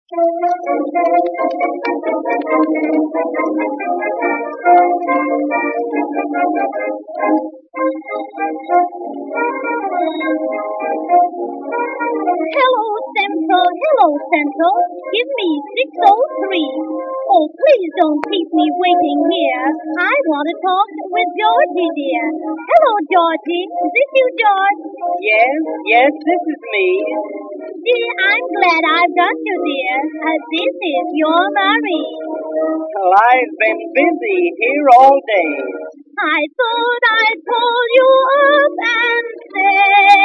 Hello, Central. Give me 603. Oh, please don't keep me waiting here. I want to talk with Georgie, dear. Hello, Georgie. Is this you, George? Yes, this is me. Dear, I'm glad I've got you, dear. This is your Marie. Well, I've been busy here all day. I thought I'd pull you up and say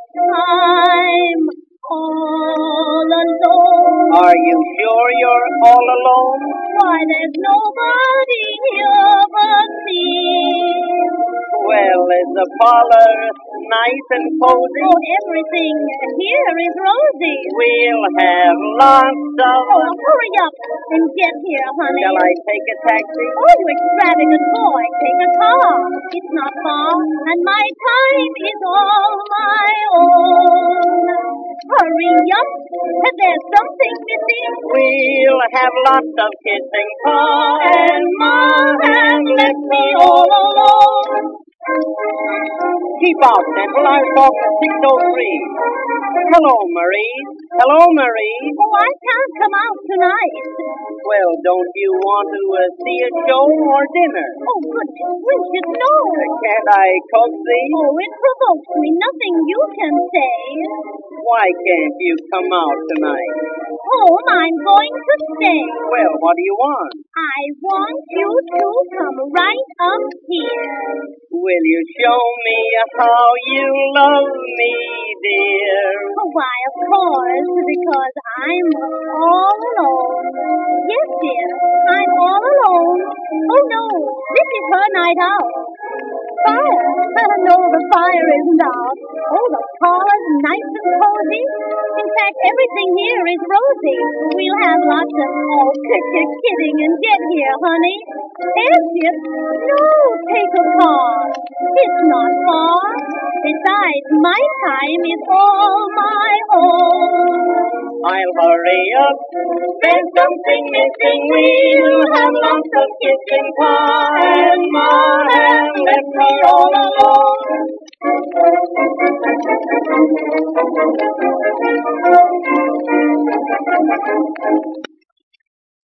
I'm all alone. Are you sure you're all alone? Why, there's nobody here but me. Well, is the parlor nice and cozy? Oh, everything here is rosy. We'll have lots of... Oh, hurry up and get here, honey. Shall I take a taxi? Oh, you extravagant boy, take a car. It's not far, and my time is all my own. Hurry up, there's something missing. We'll have lots of kissing. Pa And Ma has left me all alone. Keep out, Central. I'll talk to 603. Hello, Marie. Hello, Marie. Oh, I can't come out tonight. Well, don't you want to see a show or dinner? Oh, goodness gracious, no. Can't I coax thee? Oh, it provokes me. Nothing you can say. Why can't you come out tonight? Oh, I'm going to stay. Well, what do you want? I want you to come right up here. Will you show me how you love me, dear? Oh, why, of course, because I'm all alone. Yes, dear, I'm all alone. Oh, no, this is her night out. Fire? No, the fire isn't out. Oh, the parlor's nice and cozy. In fact, everything here is rosy. We'll have lots of, kidding and get here, honey. Airship? No, take a car. It's not far. Besides, my time is all my own. I'll hurry up. There's something missing. We'll have lots of kissing. Pa and Ma have left me all alone.